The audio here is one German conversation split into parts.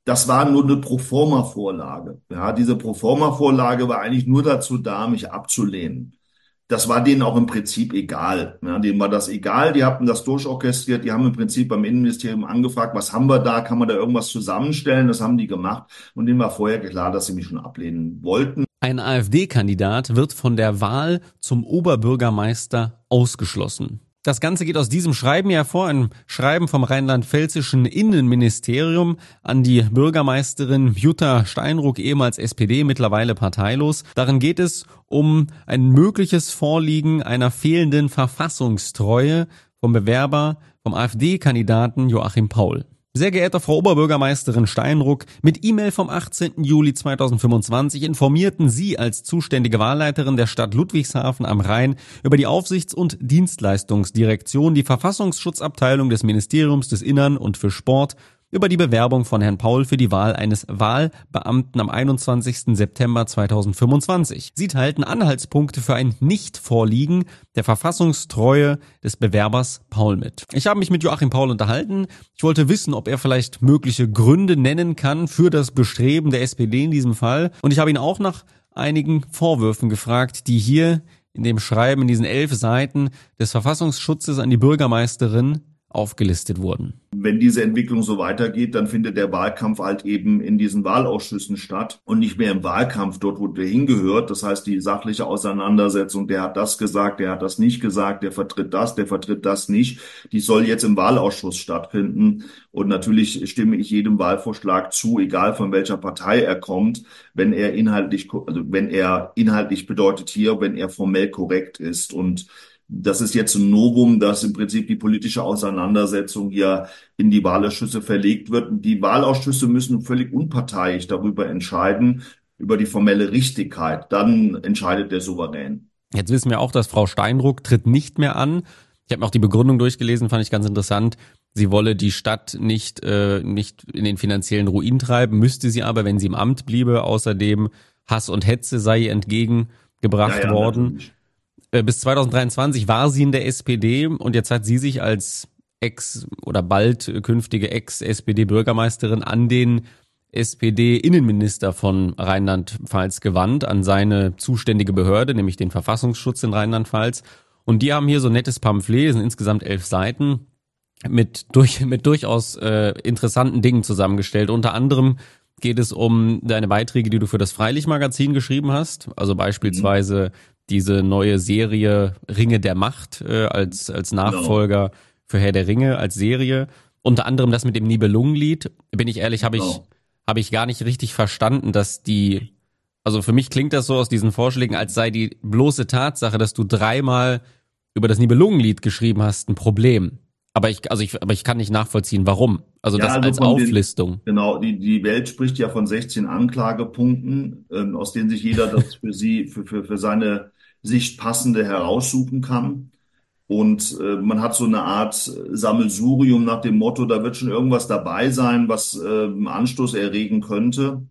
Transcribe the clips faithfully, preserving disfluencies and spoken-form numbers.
Das war nur eine Proforma-Vorlage. Ja, diese Proforma-Vorlage war eigentlich nur dazu da, mich abzulehnen. Das war denen auch im Prinzip egal. Ja, denen war das egal. Die hatten das durchorchestriert. Die haben im Prinzip beim Innenministerium angefragt, was haben wir da? Kann man da irgendwas zusammenstellen? Das haben die gemacht. Und denen war vorher klar, dass sie mich schon ablehnen wollten. Ein AfD-Kandidat wird von der Wahl zum Oberbürgermeister ausgeschlossen. Das Ganze geht aus diesem Schreiben hervor, ein Schreiben vom rheinland-pfälzischen Innenministerium an die Bürgermeisterin Jutta Steinruck, ehemals S P D, mittlerweile parteilos. Darin geht es um ein mögliches Vorliegen einer fehlenden Verfassungstreue vom Bewerber, vom AfD-Kandidaten Joachim Paul. Sehr geehrte Frau Oberbürgermeisterin Steinruck, mit E-Mail vom achtzehnten Juli zweitausendfünfundzwanzig informierten Sie als zuständige Wahlleiterin der Stadt Ludwigshafen am Rhein über die Aufsichts- und Dienstleistungsdirektion, die Verfassungsschutzabteilung des Ministeriums des Innern und für Sport über die Bewerbung von Herrn Paul für die Wahl eines Wahlbeamten am einundzwanzigsten September zweitausendfünfundzwanzig. Sie teilten Anhaltspunkte für ein Nichtvorliegen der Verfassungstreue des Bewerbers Paul mit. Ich habe mich mit Joachim Paul unterhalten. Ich wollte wissen, ob er vielleicht mögliche Gründe nennen kann für das Bestreben der S P D in diesem Fall. Und ich habe ihn auch nach einigen Vorwürfen gefragt, die hier in dem Schreiben, in diesen elf Seiten des Verfassungsschutzes an die Bürgermeisterin aufgelistet wurden. Wenn diese Entwicklung so weitergeht, dann findet der Wahlkampf halt eben in diesen Wahlausschüssen statt und nicht mehr im Wahlkampf, dort wo der hingehört. Das heißt, die sachliche Auseinandersetzung, der hat das gesagt, der hat das nicht gesagt, der vertritt das, der vertritt das nicht, die soll jetzt im Wahlausschuss stattfinden. Und natürlich stimme ich jedem Wahlvorschlag zu, egal von welcher Partei er kommt, wenn er inhaltlich, also wenn er inhaltlich bedeutet hier, wenn er formell korrekt ist. Und das ist jetzt ein Novum, dass im Prinzip die politische Auseinandersetzung hier in die Wahlausschüsse verlegt wird. Die Wahlausschüsse müssen völlig unparteiisch darüber entscheiden, über die formelle Richtigkeit. Dann entscheidet der Souverän. Jetzt wissen wir auch, dass Frau Steinruck tritt nicht mehr an. Ich habe mir auch die Begründung durchgelesen, fand ich ganz interessant. Sie wolle die Stadt nicht, äh, nicht in den finanziellen Ruin treiben, müsste sie aber, wenn sie im Amt bliebe. Außerdem Hass und Hetze sei ihr entgegengebracht Ja, ja, worden. natürlich. Bis zweitausenddreiundzwanzig war sie in der S P D und jetzt hat sie sich als Ex- oder bald künftige Ex-S P D-Bürgermeisterin an den S P D-Innenminister von Rheinland-Pfalz gewandt, an seine zuständige Behörde, nämlich den Verfassungsschutz in Rheinland-Pfalz. Und die haben hier so ein nettes Pamphlet, es sind insgesamt elf Seiten, mit, durch, mit durchaus äh, interessanten Dingen zusammengestellt. Unter anderem geht es um deine Beiträge, die du für das Freilichtmagazin geschrieben hast, also beispielsweise mhm. diese neue Serie Ringe der Macht äh, als als Nachfolger no. für Herr der Ringe als Serie. Unter anderem das mit dem Nibelungenlied. Bin ich ehrlich, habe ich no. habe ich gar nicht richtig verstanden, dass die, also für mich klingt das so aus diesen Vorschlägen, als sei die bloße Tatsache, dass du dreimal über das Nibelungenlied geschrieben hast, ein Problem. Aber ich, also ich, aber ich kann nicht nachvollziehen, warum. Also ja, das also als Auflistung. Den, genau, die, die Welt spricht ja von sechzehn Anklagepunkten, ähm, aus denen sich jeder das für sie, für, für, für seine Sicht passende heraussuchen kann. Und äh, man hat so eine Art Sammelsurium nach dem Motto, da wird schon irgendwas dabei sein, was äh, Anstoß erregen könnte.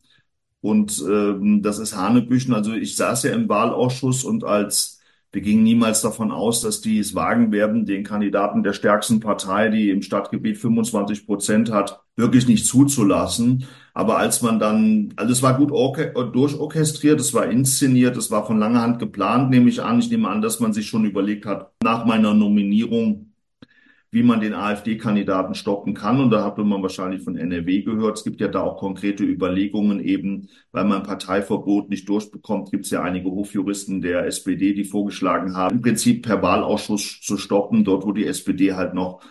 Und ähm, das ist Hanebüchen. Also ich saß ja im Wahlausschuss und als wir gingen niemals davon aus, dass die es wagen werden, den Kandidaten der stärksten Partei, die im Stadtgebiet fünfundzwanzig Prozent hat, wirklich nicht zuzulassen. Aber als man dann, also es war gut orche- durchorchestriert, es war inszeniert, es war von langer Hand geplant, nehme ich an. Ich nehme an, dass man sich schon überlegt hat, nach meiner Nominierung, wie man den AfD-Kandidaten stoppen kann. Und da hat man wahrscheinlich von N R W gehört. Es gibt ja da auch konkrete Überlegungen eben, weil man Parteiverbot nicht durchbekommt, gibt es ja einige Hofjuristen der S P D, die vorgeschlagen haben, im Prinzip per Wahlausschuss zu stoppen, dort wo die S P D halt noch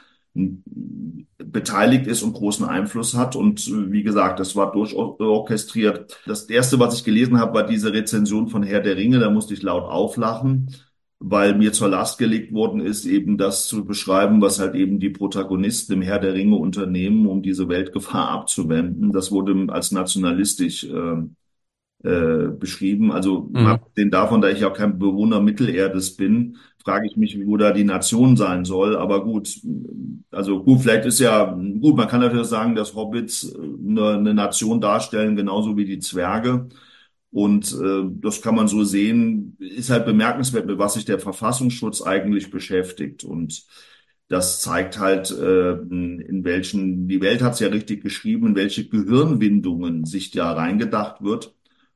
beteiligt ist und großen Einfluss hat. Und wie gesagt, das war durchorchestriert. Das erste, was ich gelesen habe, war diese Rezension von Herr der Ringe. Da musste ich laut auflachen, weil mir zur Last gelegt worden ist, eben das zu beschreiben, was halt eben die Protagonisten im Herr der Ringe unternehmen, um diese Weltgefahr abzuwenden. Das wurde als nationalistisch äh, äh, beschrieben. Also Mhm. abgesehen davon, da ich ja kein Bewohner Mittelerdes bin, frage ich mich, wo da die Nation sein soll. Aber gut, also gut, vielleicht ist ja, gut, man kann natürlich sagen, dass Hobbits eine, eine Nation darstellen, genauso wie die Zwerge. Und äh, das kann man so sehen, ist halt bemerkenswert, mit was sich der Verfassungsschutz eigentlich beschäftigt. Und Das zeigt halt, äh, in welchen, die Welt hat es ja richtig geschrieben, in welche Gehirnwindungen sich da reingedacht wird.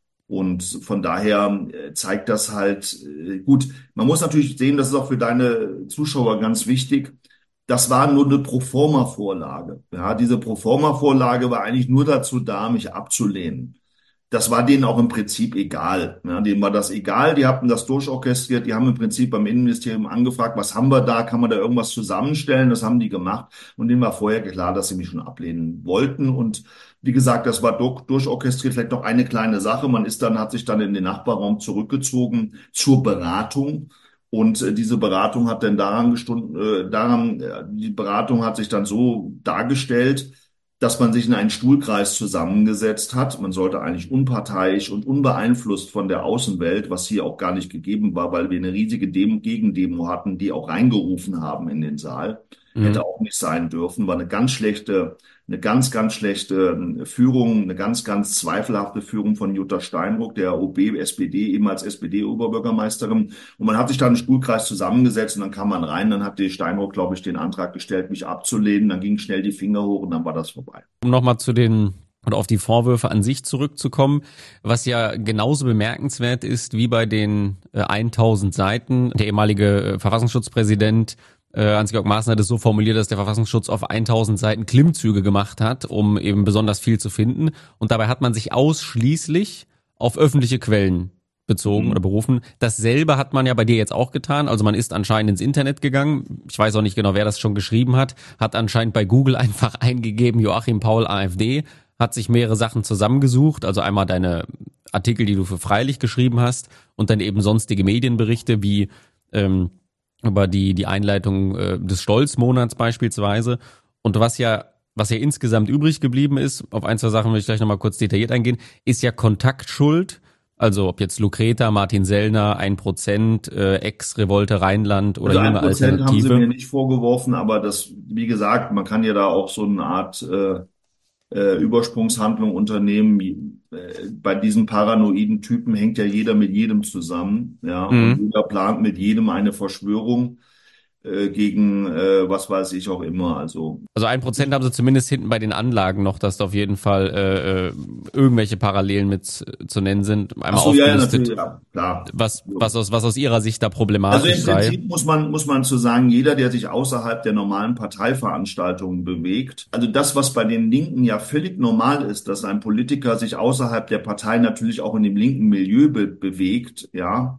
Und von daher äh, zeigt das halt, äh, gut, man muss natürlich sehen, das ist auch für deine Zuschauer ganz wichtig. Das war nur eine Proforma-Vorlage. Ja, diese Proforma-Vorlage war eigentlich nur dazu da, mich abzulehnen. Das war denen auch im Prinzip egal. Ja, denen war das egal. Die hatten das durchorchestriert. Die haben im Prinzip beim Innenministerium angefragt, was haben wir da? Kann man da irgendwas zusammenstellen? Das haben die gemacht. Und denen war vorher klar, dass sie mich schon ablehnen wollten. Und wie gesagt, das war durch, durchorchestriert. Vielleicht noch eine kleine Sache. Man ist dann, hat sich dann in den Nachbarraum zurückgezogen zur Beratung. Und äh, diese Beratung hat dann daran gestunden, äh, daran, äh, die Beratung hat sich dann so dargestellt, dass man sich in einen Stuhlkreis zusammengesetzt hat. Man sollte eigentlich unparteiisch und unbeeinflusst von der Außenwelt, was hier auch gar nicht gegeben war, weil wir eine riesige Demo, Gegendemo hatten, die auch reingerufen haben in den Saal. Mhm. Hätte auch nicht sein dürfen, war eine ganz schlechte, eine ganz, ganz schlechte äh, Führung, eine ganz, ganz zweifelhafte Führung von Jutta Steinruck, der O B, S P D, ehemals S P D-Oberbürgermeisterin. Und man hat sich dann im Stuhlkreis zusammengesetzt und dann kam man rein. Dann hat die Steinruck, glaube ich, den Antrag gestellt, mich abzulehnen. Dann gingen schnell die Finger hoch und dann war das vorbei. Um nochmal zu den oder auf die Vorwürfe an sich zurückzukommen, was ja genauso bemerkenswert ist wie bei den äh, tausend Seiten. Der ehemalige äh, Verfassungsschutzpräsident äh, Hans-Georg Maaßen hat es so formuliert, dass der Verfassungsschutz auf tausend Seiten Klimmzüge gemacht hat, um eben besonders viel zu finden. Und dabei hat man sich ausschließlich auf öffentliche Quellen bezogen oder Mhm. berufen. Dasselbe hat man ja bei dir jetzt auch getan. Also man ist anscheinend ins Internet gegangen. Ich weiß auch nicht genau, wer das schon geschrieben hat. Hat anscheinend bei Google einfach eingegeben, Joachim Paul AfD, hat sich mehrere Sachen zusammengesucht. Also einmal deine Artikel, die du für Freilich geschrieben hast und dann eben sonstige Medienberichte wie ähm, über die die Einleitung äh, des Stolzmonats beispielsweise. Und was ja was ja insgesamt übrig geblieben ist, auf ein, zwei Sachen will ich gleich nochmal kurz detailliert eingehen, ist ja Kontaktschuld. Also ob jetzt Lucreta, Martin Sellner, ein Prozent, äh, Ex-Revolte Rheinland oder Also ein junge Prozent haben sie mir Alternative. nicht vorgeworfen, aber das, wie gesagt, man kann ja da auch so eine Art äh, äh, Übersprungshandlung unternehmen. Äh, bei diesen paranoiden Typen hängt ja jeder mit jedem zusammen, ja, und Mhm. jeder plant mit jedem eine Verschwörung äh, gegen äh, was weiß ich auch immer. Also Also ein Prozent haben sie zumindest hinten bei den Anlagen noch, dass da auf jeden Fall äh, äh, irgendwelche Parallelen mit äh, zu nennen sind. ach Einmal so, ja, ja, natürlich, aufgelistet, ja, klar. was was aus was aus ihrer Sicht da Also problematisch im sei. Prinzip muss man, muss man zu sagen, jeder, der sich außerhalb der normalen Parteiveranstaltungen bewegt, also das, was bei den Linken ja völlig normal ist, dass ein Politiker sich außerhalb der Partei natürlich auch in dem linken Milieu be bewegt, ja,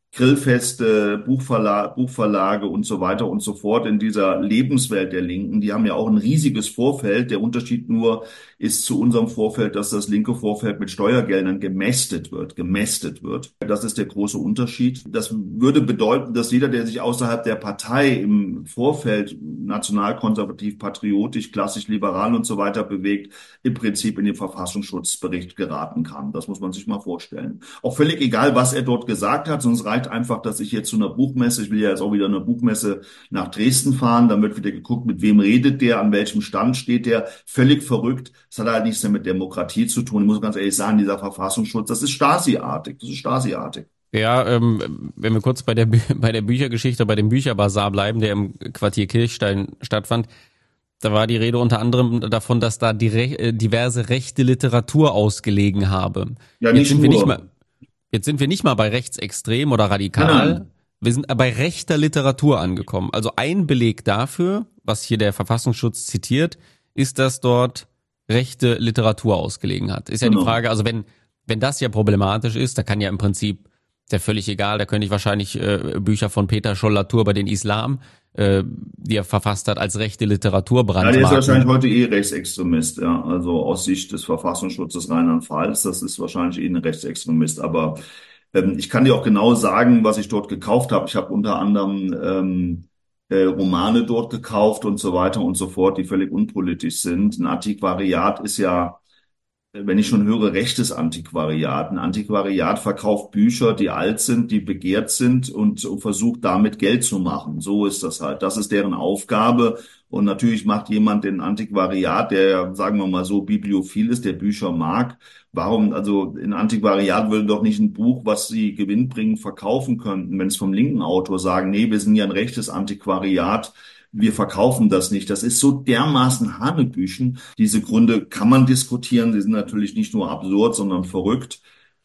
Grillfeste, Buchverla Buchverlage und so weiter und so fort in dieser Lebenswelt der Linken. Die haben ja auch ein riesiges Vorfeld. Der Unterschied nur ist zu unserem Vorfeld, dass das linke Vorfeld mit Steuergeldern gemästet wird, gemästet wird. Das ist der große Unterschied. Das würde bedeuten, dass jeder, der sich außerhalb der Partei im Vorfeld nationalkonservativ, patriotisch, klassisch liberal und so weiter bewegt, im Prinzip in den Verfassungsschutzbericht geraten kann. Das muss man sich mal vorstellen. Auch völlig egal, was er dort gesagt hat, sonst reicht einfach, dass ich jetzt zu einer Buchmesse, ich will ja jetzt auch wieder eine Buchmesse nach Dresden fahren, dann wird wieder geguckt, mit wem redet der, an welchem Stand steht der, völlig verrückt. Das hat halt nichts mehr mit Demokratie zu tun. Ich muss ganz ehrlich sagen, dieser Verfassungsschutz, das ist Stasi-artig, das ist Stasi-artig. Ja, ähm, wenn wir kurz bei der Bü bei der Büchergeschichte, bei dem Bücherbazar bleiben, der im Quartier Kirchstein stattfand, da war die Rede unter anderem davon, dass da die Re äh, diverse rechte Literatur ausgelegen habe. Ja, Jetzt nicht sind wir nicht nur. mal, jetzt sind wir nicht mal bei rechtsextrem oder Nein, radikal. nein, Wir sind bei rechter Literatur angekommen. Also ein Beleg dafür, was hier der Verfassungsschutz zitiert, ist, dass dort rechte Literatur ausgelegen hat. Ist ja die genau. Frage, also wenn, wenn das ja problematisch ist, da kann ja im Prinzip, ist ja völlig egal, da könnte ich wahrscheinlich äh, Bücher von Peter Scholl-Latour über den Islam, äh, die er verfasst hat, als rechte Literatur Ja, der ist wahrscheinlich brandmarken. heute eh Rechtsextremist, ja. Also aus Sicht des Verfassungsschutzes Rheinland-Pfalz, das ist wahrscheinlich eh ein Rechtsextremist. Aber ähm, ich kann dir auch genau sagen, was ich dort gekauft habe. Ich habe unter anderem ähm, äh, Romane dort gekauft und so weiter und so fort, die völlig unpolitisch sind. Ein Antiquariat ist ja, wenn ich schon höre, rechtes Antiquariat. Ein Antiquariat verkauft Bücher, die alt sind, die begehrt sind und versucht damit Geld zu machen. So ist das halt. Das ist deren Aufgabe. Und natürlich macht jemand den Antiquariat, der, sagen wir mal so, bibliophil ist, der Bücher mag. Warum, also ein Antiquariat würde doch nicht ein Buch, was sie gewinnbringend verkaufen könnten, wenn es vom linken Autor sagen, nee, wir sind ja ein rechtes Antiquariat. wir verkaufen das nicht. Das ist so dermaßen Hanebüchen. Diese Gründe kann man diskutieren. Sie sind natürlich nicht nur absurd, sondern verrückt.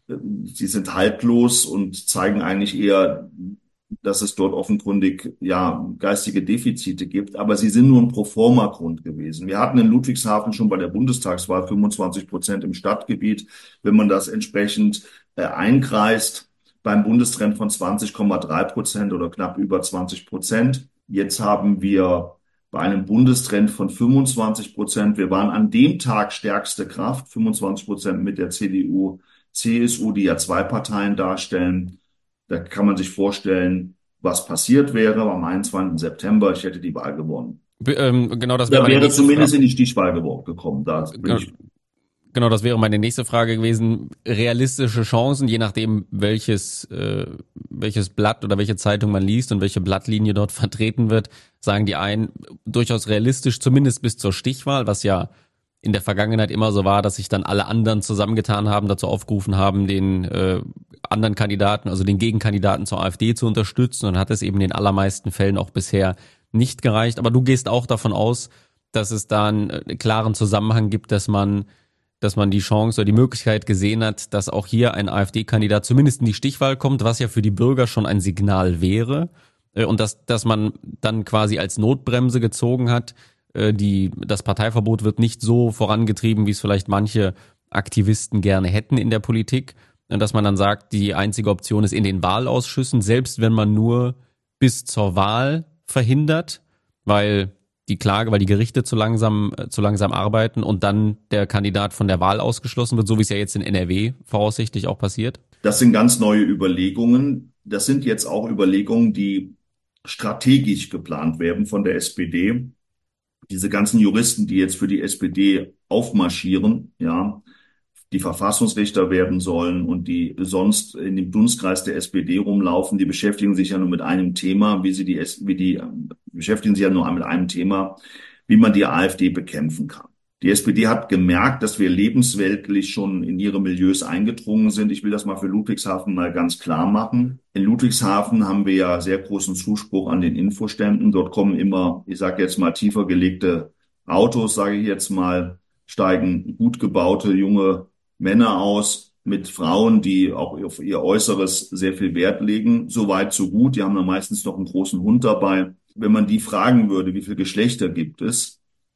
Sie sind haltlos und zeigen eigentlich eher, dass es dort offenkundig ja geistige Defizite gibt, aber sie sind nur ein Proforma-Grund gewesen. Wir hatten in Ludwigshafen schon bei der Bundestagswahl fünfundzwanzig Prozent im Stadtgebiet. Wenn man das entsprechend äh, einkreist, beim Bundestrend von zwanzig Komma drei Prozent oder knapp über zwanzig Prozent. Jetzt haben wir bei einem Bundestrend von fünfundzwanzig Prozent. Wir waren an dem Tag stärkste Kraft, fünfundzwanzig Prozent mit der C D U, C S U, die ja zwei Parteien darstellen. Da kann man sich vorstellen, was passiert wäre am einundzwanzigsten September. Ich hätte die Wahl gewonnen. B ähm, genau, das wäre Da meine wäre nächste zumindest Frage. in die Stichwahl gekommen. Da bin ich. Genau, das wäre meine nächste Frage gewesen. Realistische Chancen, je nachdem, welches, äh, welches Blatt oder welche Zeitung man liest und welche Blattlinie dort vertreten wird, sagen die einen durchaus realistisch, zumindest bis zur Stichwahl, was ja in der Vergangenheit immer so war, dass sich dann alle anderen zusammengetan haben, dazu aufgerufen haben, den äh, anderen Kandidaten, also den Gegenkandidaten zur AfD zu unterstützen, und hat es eben in den allermeisten Fällen auch bisher nicht gereicht. Aber du gehst auch davon aus, dass es da einen äh, klaren Zusammenhang gibt, dass man dass man die Chance oder die Möglichkeit gesehen hat, dass auch hier ein AfD-Kandidat zumindest in die Stichwahl kommt, was ja für die Bürger schon ein Signal wäre, und dass dass man dann quasi als Notbremse gezogen hat. Die das Parteiverbot wird nicht so vorangetrieben, wie es vielleicht manche Aktivisten gerne hätten in der Politik, und dass man dann sagt, die einzige Option ist in den Wahlausschüssen, selbst wenn man nur bis zur Wahl verhindert, weil die Klage, weil die Gerichte zu langsam, zu langsam arbeiten und dann der Kandidat von der Wahl ausgeschlossen wird, so wie es ja jetzt in N R W voraussichtlich auch passiert? Das sind ganz neue Überlegungen. Das sind jetzt auch Überlegungen, die strategisch geplant werden von der S P D. Diese ganzen Juristen, die jetzt für die S P D aufmarschieren, ja, die Verfassungsrichter werden sollen und die sonst in dem Dunstkreis der S P D rumlaufen, die beschäftigen sich ja nur mit einem Thema, wie sie die, wie die, beschäftigen sich ja nur mit einem Thema, wie man die AfD bekämpfen kann. Die S P D hat gemerkt, dass wir lebensweltlich schon in ihre Milieus eingedrungen sind. Ich will das mal für Ludwigshafen mal ganz klar machen. In Ludwigshafen haben wir ja sehr großen Zuspruch an den Infoständen. Dort kommen immer, ich sage jetzt mal, tiefer gelegte Autos, sage ich jetzt mal, steigen gut gebaute junge Männer aus mit Frauen, die auch auf ihr Äußeres sehr viel Wert legen. So weit, so gut. Die haben dann meistens noch einen großen Hund dabei. Wenn man die fragen würde, wie viele Geschlechter gibt es,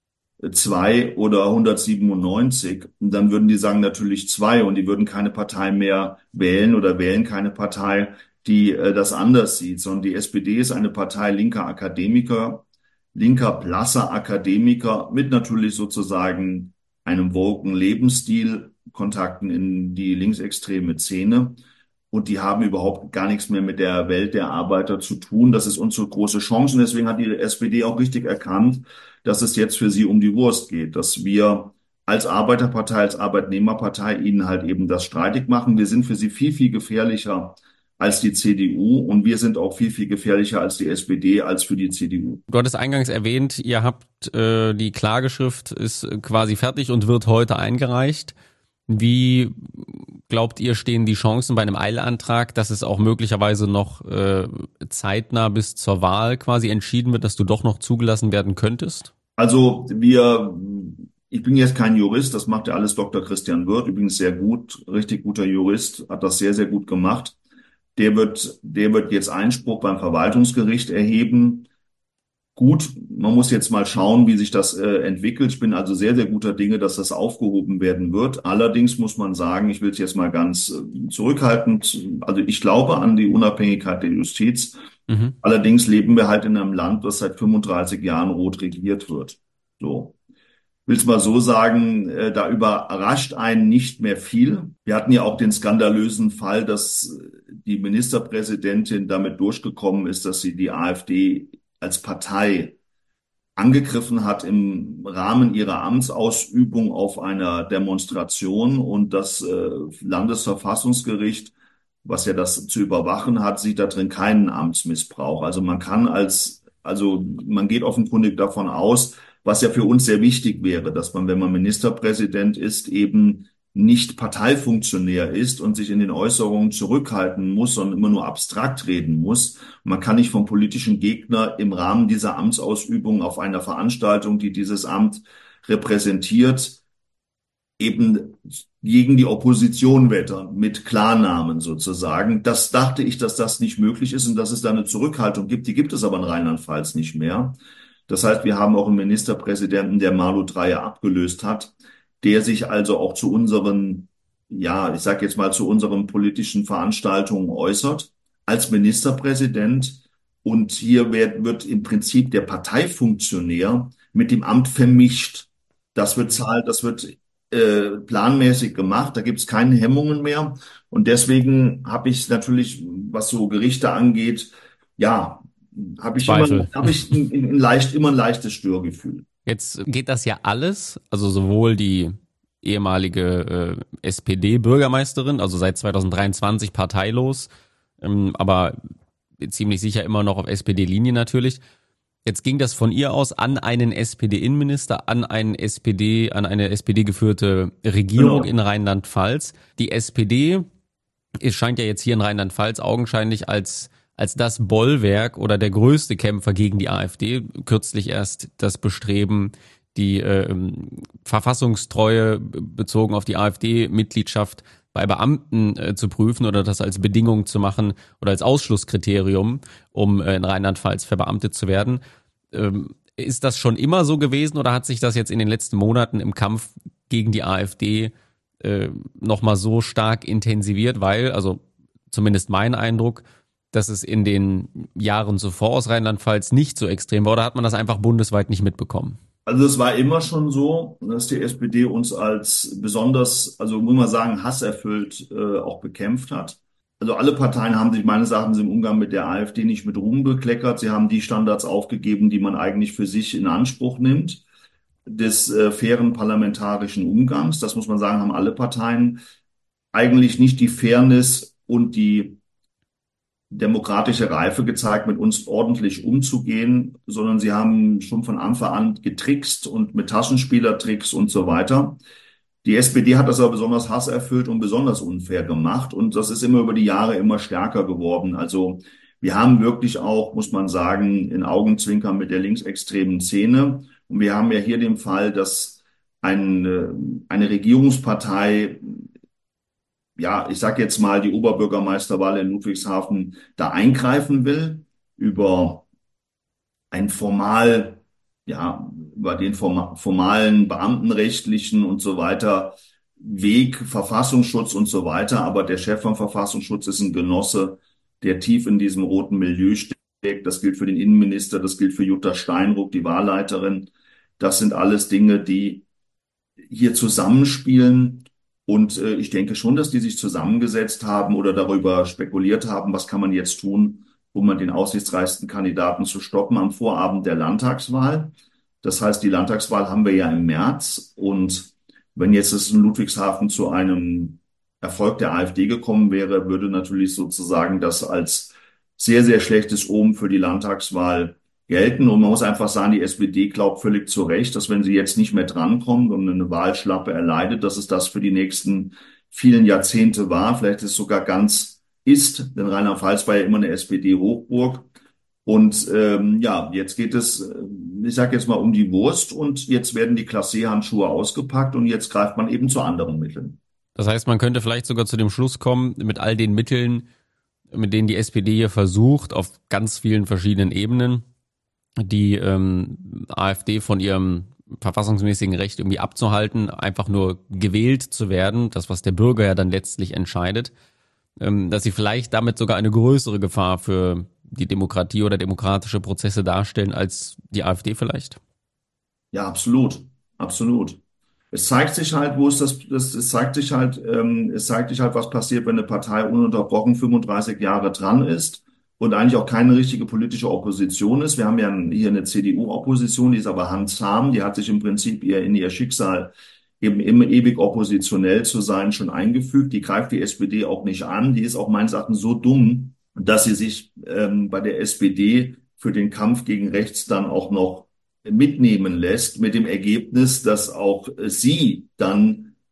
zwei oder hundertsiebenundneunzig, dann würden die sagen natürlich zwei, und die würden keine Partei mehr wählen oder wählen keine Partei, die äh, das anders sieht, sondern die S P D ist eine Partei linker Akademiker, linker blasser Akademiker mit natürlich sozusagen einem woken Lebensstil, Kontakten in die linksextreme Szene. Und die haben überhaupt gar nichts mehr mit der Welt der Arbeiter zu tun. Das ist unsere große Chance. Und deswegen hat die S P D auch richtig erkannt, dass es jetzt für sie um die Wurst geht, dass wir als Arbeiterpartei, als Arbeitnehmerpartei ihnen halt eben das streitig machen. Wir sind für sie viel, viel gefährlicher als die C D U, und wir sind auch viel, viel gefährlicher als die S P D, als für die C D U. Du hattest eingangs erwähnt, ihr habt äh, die Klageschrift ist quasi fertig und wird heute eingereicht. Wie glaubt ihr, stehen die Chancen bei einem Eilantrag, dass es auch möglicherweise noch äh, zeitnah bis zur Wahl quasi entschieden wird, dass du doch noch zugelassen werden könntest? Also wir, ich bin jetzt kein Jurist, das macht ja alles Doktor Christian Wirth, übrigens sehr gut, richtig guter Jurist, hat das sehr, sehr gut gemacht. Der wird, der wird jetzt Einspruch beim Verwaltungsgericht erheben. Gut, man muss jetzt mal schauen, wie sich das äh, entwickelt. Ich bin also sehr, sehr guter Dinge, dass das aufgehoben werden wird. Allerdings muss man sagen, ich will es jetzt mal ganz äh, zurückhaltend, also ich glaube an die Unabhängigkeit der Justiz. Mhm. Allerdings leben wir halt in einem Land, das seit fünfunddreißig Jahren rot regiert wird. So. Will es mal so sagen, äh, da überrascht einen nicht mehr viel. Wir hatten ja auch den skandalösen Fall, dass die Ministerpräsidentin damit durchgekommen ist, dass sie die AfD als Partei angegriffen hat im Rahmen ihrer Amtsausübung auf einer Demonstration, und das äh, Landesverfassungsgericht, was ja das zu überwachen hat, sieht da drin keinen Amtsmissbrauch. Also man kann als, also man geht offenkundig davon aus, was ja für uns sehr wichtig wäre, dass man, wenn man Ministerpräsident ist, eben nicht Parteifunktionär ist und sich in den Äußerungen zurückhalten muss, sondern immer nur abstrakt reden muss. Man kann nicht vom politischen Gegner im Rahmen dieser Amtsausübung auf einer Veranstaltung, die dieses Amt repräsentiert, eben gegen die Opposition wettern, mit Klarnamen sozusagen. Das dachte ich, dass das nicht möglich ist und dass es da eine Zurückhaltung gibt. Die gibt es aber in Rheinland-Pfalz nicht mehr. Das heißt, wir haben auch einen Ministerpräsidenten, der Malu Dreyer abgelöst hat, der sich also auch zu unseren, ja, ich sage jetzt mal zu unseren politischen Veranstaltungen äußert, als Ministerpräsident. Und hier wird, wird im Prinzip der Parteifunktionär mit dem Amt vermischt. Das wird zahlt, das wird äh, planmäßig gemacht. Da gibt es keine Hemmungen mehr. Und deswegen habe ich natürlich, was so Gerichte angeht, ja, habe ich immer, Zweifel. habe ich ein, ein leicht, immer ein leichtes Störgefühl. Jetzt geht das ja alles, also sowohl die ehemalige äh, S P D-Bürgermeisterin, also seit zwanzig dreiundzwanzig parteilos, ähm, aber ziemlich sicher immer noch auf S P D-Linie natürlich. Jetzt ging das von ihr aus an einen S P D-Innenminister, an einen S P D, an eine S P D-geführte Regierung Genau. in Rheinland-Pfalz. Die S P D, es scheint ja jetzt hier in Rheinland-Pfalz augenscheinlich als als das Bollwerk oder der größte Kämpfer gegen die AfD. Kürzlich erst das Bestreben, die äh, Verfassungstreue bezogen auf die AfD-Mitgliedschaft bei Beamten äh, zu prüfen oder das als Bedingung zu machen oder als Ausschlusskriterium, um äh, in Rheinland-Pfalz verbeamtet zu werden. Ähm, ist das schon immer so gewesen oder hat sich das jetzt in den letzten Monaten im Kampf gegen die AfD äh, nochmal so stark intensiviert? Weil, also zumindest mein Eindruck, dass es in den Jahren zuvor aus Rheinland-Pfalz nicht so extrem war, oder hat man das einfach bundesweit nicht mitbekommen? Also es war immer schon so, dass die S P D uns als besonders, also muss man sagen, hasserfüllt äh, auch bekämpft hat. Also alle Parteien haben sich meines Erachtens im Umgang mit der AfD nicht mit Ruhm bekleckert. Sie haben die Standards aufgegeben, die man eigentlich für sich in Anspruch nimmt, des äh, fairen parlamentarischen Umgangs. Das muss man sagen, haben alle Parteien eigentlich nicht die Fairness und die demokratische Reife gezeigt, mit uns ordentlich umzugehen, sondern sie haben schon von Anfang an getrickst und mit Taschenspielertricks und so weiter. Die S P D hat das aber besonders hasserfüllt und besonders unfair gemacht und das ist immer über die Jahre immer stärker geworden. Also wir haben wirklich auch, muss man sagen, in Augenzwinkern mit der linksextremen Szene und wir haben ja hier den Fall, dass eine, eine Regierungspartei, ja, ich sage jetzt mal, die Oberbürgermeisterwahl in Ludwigshafen da eingreifen will über ein formal, ja, über den forma formalen beamtenrechtlichen und so weiter Weg, Verfassungsschutz und so weiter. Aber der Chef vom Verfassungsschutz ist ein Genosse, der tief in diesem roten Milieu steckt. Das gilt für den Innenminister, das gilt für Jutta Steinruck, die Wahlleiterin. Das sind alles Dinge, die hier zusammenspielen. Und äh, ich denke schon, dass die sich zusammengesetzt haben oder darüber spekuliert haben, was kann man jetzt tun, um man den aussichtsreichsten Kandidaten zu stoppen am Vorabend der Landtagswahl. Das heißt, die Landtagswahl haben wir ja im März. Und wenn jetzt es in Ludwigshafen zu einem Erfolg der AfD gekommen wäre, würde natürlich sozusagen das als sehr, sehr schlechtes Omen für die Landtagswahl gelten. Und man muss einfach sagen, die S P D glaubt völlig zu Recht, dass wenn sie jetzt nicht mehr drankommt und eine Wahlschlappe erleidet, dass es das für die nächsten vielen Jahrzehnte war. Vielleicht ist es sogar ganz ist, denn Rheinland-Pfalz war ja immer eine S P D-Hochburg. Und ähm, ja, jetzt geht es, äh, ich sage jetzt mal, um die Wurst und jetzt werden die Glacé-Handschuhe ausgepackt und jetzt greift man eben zu anderen Mitteln. Das heißt, man könnte vielleicht sogar zu dem Schluss kommen, mit all den Mitteln, mit denen die S P D hier versucht, auf ganz vielen verschiedenen Ebenen, die ähm, AfD von ihrem verfassungsmäßigen Recht irgendwie abzuhalten, einfach nur gewählt zu werden, das, was der Bürger ja dann letztlich entscheidet, ähm, dass sie vielleicht damit sogar eine größere Gefahr für die Demokratie oder demokratische Prozesse darstellen als die AfD vielleicht? Ja, absolut, absolut. Es zeigt sich halt, wo ist das, das, es zeigt sich halt, ähm, es zeigt sich halt, was passiert, wenn eine Partei ununterbrochen fünfunddreißig Jahre dran ist und eigentlich auch keine richtige politische Opposition ist. Wir haben ja hier eine C D U-Opposition, die ist aber handzahm, die hat sich im Prinzip ihr in ihr Schicksal eben immer ewig oppositionell zu sein schon eingefügt. Die greift die S P D auch nicht an. Die ist auch meines Erachtens so dumm, dass sie sich ähm, bei der S P D für den Kampf gegen rechts dann auch noch mitnehmen lässt, mit dem Ergebnis, dass auch sie dann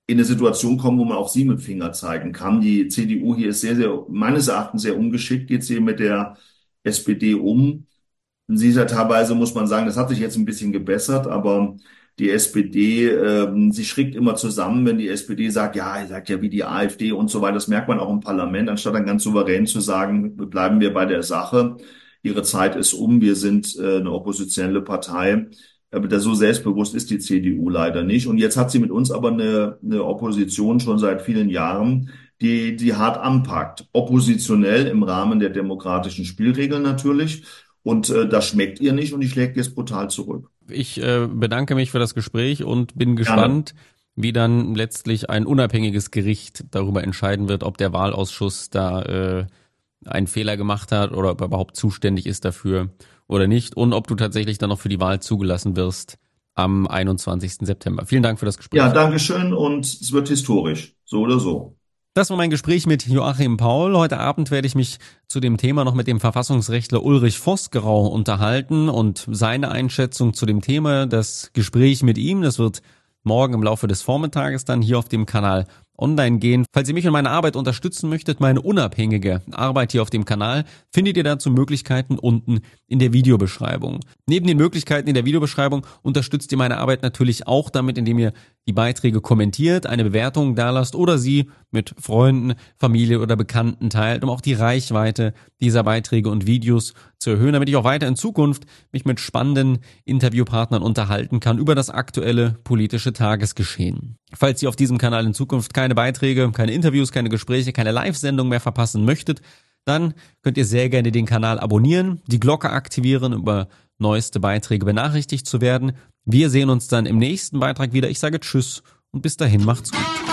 in eine Situation kommen, wo man auf sie mit dem Finger zeigen kann. Die C D U hier ist sehr, sehr, meines Erachtens sehr ungeschickt, geht sie mit der S P D um. Sie ist ja teilweise, muss man sagen, das hat sich jetzt ein bisschen gebessert, aber die S P D, ähm, sie schrickt immer zusammen, wenn die S P D sagt, ja, ihr sagt ja wie die AfD und so weiter. Das merkt man auch im Parlament, anstatt dann ganz souverän zu sagen, bleiben wir bei der Sache. Ihre Zeit ist um, wir sind äh, eine oppositionelle Partei. Aber da so selbstbewusst ist die C D U leider nicht. Und jetzt hat sie mit uns aber eine, eine Opposition schon seit vielen Jahren, die, die hart anpackt. Oppositionell im Rahmen der demokratischen Spielregeln natürlich. Und äh, das schmeckt ihr nicht und die schlägt jetzt brutal zurück. Ich äh, bedanke mich für das Gespräch und bin Gerne. gespannt, wie dann letztlich ein unabhängiges Gericht darüber entscheiden wird, ob der Wahlausschuss da äh, einen Fehler gemacht hat oder ob er überhaupt zuständig ist dafür oder nicht und ob du tatsächlich dann noch für die Wahl zugelassen wirst am einundzwanzigsten September. Vielen Dank für das Gespräch. Ja, Dankeschön und es wird historisch, so oder so. Das war mein Gespräch mit Joachim Paul. Heute Abend werde ich mich zu dem Thema noch mit dem Verfassungsrechtler Ulrich Vosgerau unterhalten und seine Einschätzung zu dem Thema, das Gespräch mit ihm, das wird morgen im Laufe des Vormittages dann hier auf dem Kanal online gehen. Falls ihr mich und meine Arbeit unterstützen möchtet, meine unabhängige Arbeit hier auf dem Kanal, findet ihr dazu Möglichkeiten unten in der Videobeschreibung. Neben den Möglichkeiten in der Videobeschreibung unterstützt ihr meine Arbeit natürlich auch damit, indem ihr die Beiträge kommentiert, eine Bewertung dalasst oder sie mit Freunden, Familie oder Bekannten teilt, um auch die Reichweite dieser Beiträge und Videos zu erhöhen, damit ich auch weiter in Zukunft mich mit spannenden Interviewpartnern unterhalten kann über das aktuelle politische Tagesgeschehen. Falls ihr auf diesem Kanal in Zukunft keine Beiträge, keine Interviews, keine Gespräche, keine Live-Sendung mehr verpassen möchtet, dann könnt ihr sehr gerne den Kanal abonnieren, die Glocke aktivieren, über neueste Beiträge benachrichtigt zu werden. Wir sehen uns dann im nächsten Beitrag wieder. Ich sage Tschüss und bis dahin macht's gut.